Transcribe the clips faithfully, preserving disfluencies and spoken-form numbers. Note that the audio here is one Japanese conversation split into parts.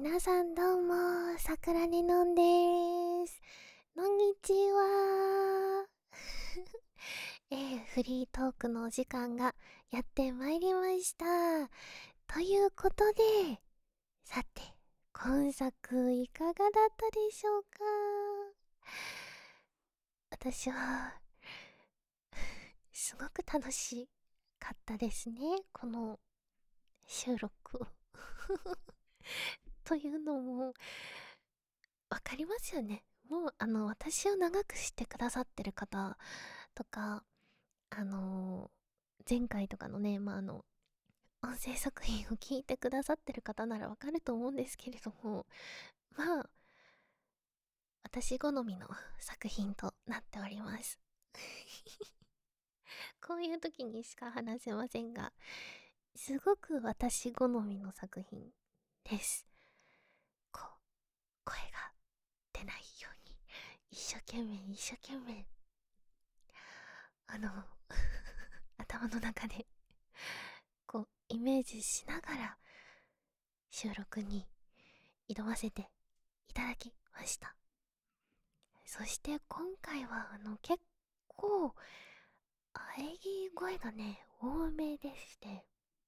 皆さんどうも、さくらねのんでーす。こんにちはえー、フリートークのお時間がやってまいりました。ということで、さて、今作いかがだったでしょうか？私は、すごく楽しかったですね、この収録。というのも、わかりますよね。もう、あの、私を長く知ってくださってる方とか、あのー、前回とかのね、まあ、あの、音声作品を聞いてくださってる方ならわかると思うんですけれども、まあ、私好みの作品となっております。こういう時にしか話せませんが、すごく私好みの作品です。こう、声が出ないように、一生懸命一生懸命、あの、頭の中で、こう、イメージしながら、収録に挑ませていただきました。そして今回は、あの、結構、喘ぎ声がね、多めでして、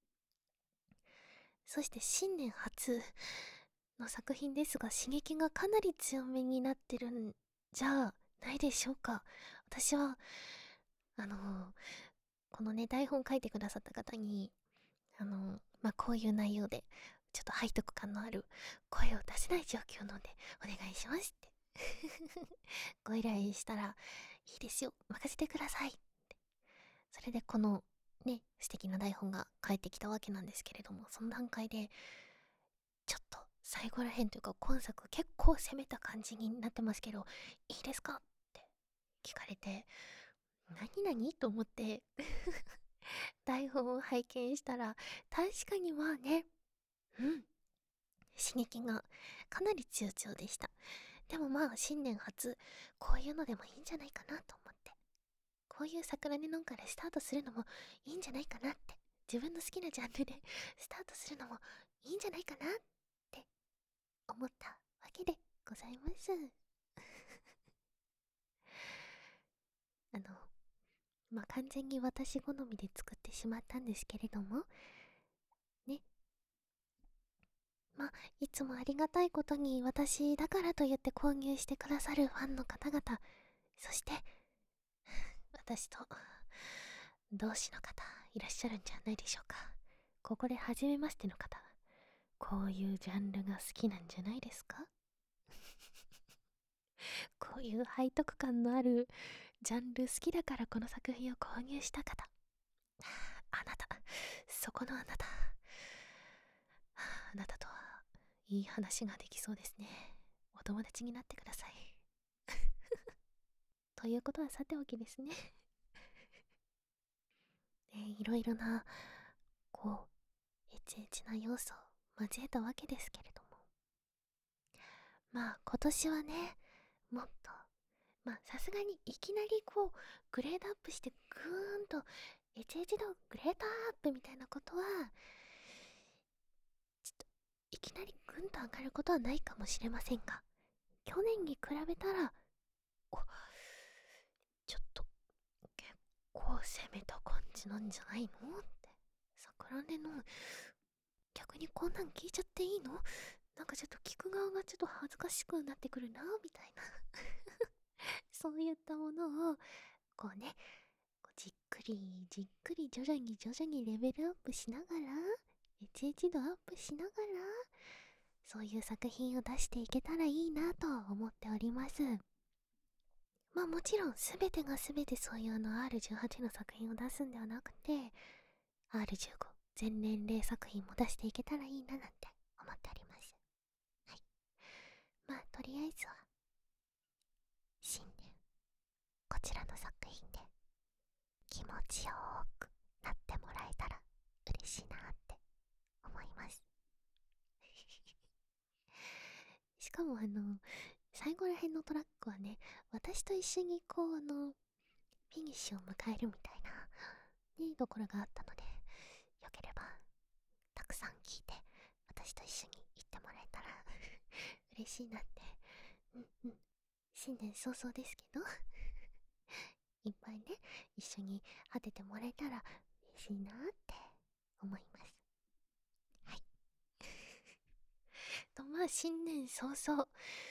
そして新年初の作品ですが、刺激がかなり強めになってるんじゃないでしょうか。私は、あの、このね、台本書いてくださった方に、あの、まあ、こういう内容で、ちょっと背徳感のある声を出せない状況なので、お願いしますってご依頼したら、いいですよ、任せてくださいって。それでこの、ね、素敵な台本が返ってきたわけなんですけれども、その段階で、ちょっと最後らへんというか、今作結構攻めた感じになってますけど、いいですかって聞かれて、何々と思って台本を拝見したら、確かにまあね、うん、刺激がかなり強々でした。でもまあ、新年初、こういうのでもいいんじゃないかなと思って。こういう桜根のんからスタートするのもいいんじゃないかなって。自分の好きなジャンルでスタートするのもいいんじゃないかなって思ったわけでございます。あの、まあ、完全に私好みで作ってしまったんですけれども、ね。まあ、いつもありがたいことに私だからと言って購入してくださるファンの方々、そして、私と同志の方いらっしゃるんじゃないでしょうか。ここで初めましての方、こういうジャンルが好きなんじゃないですか？こういう背徳感のあるジャンル好きだからこの作品を購入した方、あなた、そこのあなた、あなたとはいい話ができそうですね。お友達になってください。ということはさておきですね。ね、いろいろな、こう、エチエチな要素を交えたわけですけれども。まあ、今年はね、もっと、まあ、さすがにいきなりこう、グレードアップしてぐーんと、エチエチのグレードアップみたいなことは、ちょっと、いきなりぐんと上がることはないかもしれませんが、去年に比べたら、お、ちょっと、結構攻めた感じなんじゃないのって。桜根の、逆にこんなん聞いちゃっていいの？なんかちょっと聞く側がちょっと恥ずかしくなってくるな、みたいな。そういったものを、こうね、こうじっくり、じっくり徐々に徐々にレベルアップしながら、エイチエイチ 度アップしながら、そういう作品を出していけたらいいなと思っております。まあもちろん全てが全てそういうあの アールじゅうはち の作品を出すんではなくて、アールじゅうご 全年齢作品も出していけたらいいななんて思っております。はい。まあとりあえずは、新年、こちらの作品で気持ちよーくなってもらえたら嬉しいなって思います。しかもあの、最後ら辺のトラックはね、私と一緒にこうあの、フィニッシュを迎えるみたいな、ね、ところがあったので、よければ、たくさん聞いて、私と一緒に行ってもらえたら嬉しいなって。うんうん。新年早々ですけどいっぱいね、一緒に当ててもらえたら嬉しいなって思います。はい。と、まあ、新年早々、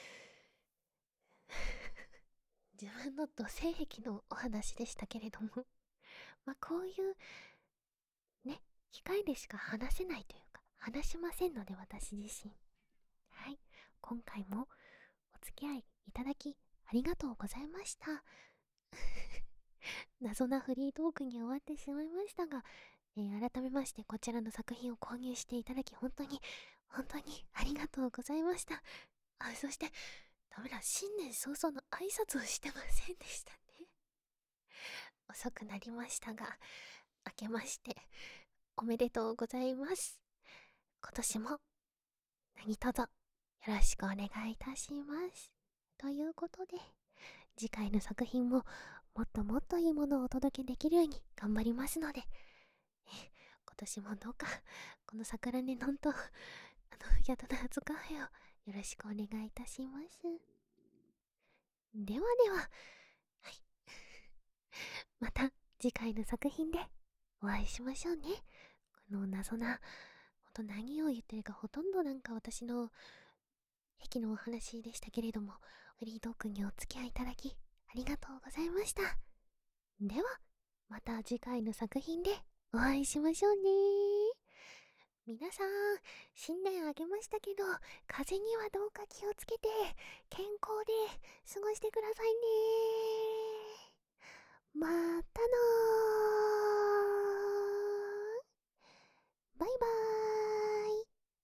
自分の土性癖のお話でしたけれどもまあ、こういうね、機械でしか話せないというか、話しませんので、私自身。はい。今回もお付き合いいただきありがとうございました。謎なフリートークに終わってしまいましたが、えー改めましてこちらの作品を購入していただき本当に、本当にありがとうございました。あ、そして、ダメだ、新年早々の挨拶をしてませんでしたね。遅くなりましたが、明けましておめでとうございます。今年も何卒よろしくお願いいたします。ということで、次回の作品ももっともっといいものをお届けできるように頑張りますので、え今年もどうかこの桜根のんとあの宿の初カフェをよろしくお願いいたします。ではでは、はい。また次回の作品でお会いしましょうね。この謎な、ほんと何を言ってるかほとんどなんか私の癖のお話でしたけれども、フリートークにお付き合いいただきありがとうございました。では、また次回の作品でお会いしましょうね。皆さん、新年あげましたけど、風邪にはどうか気をつけて、健康で過ごしてくださいね。またのー。バイバーイ。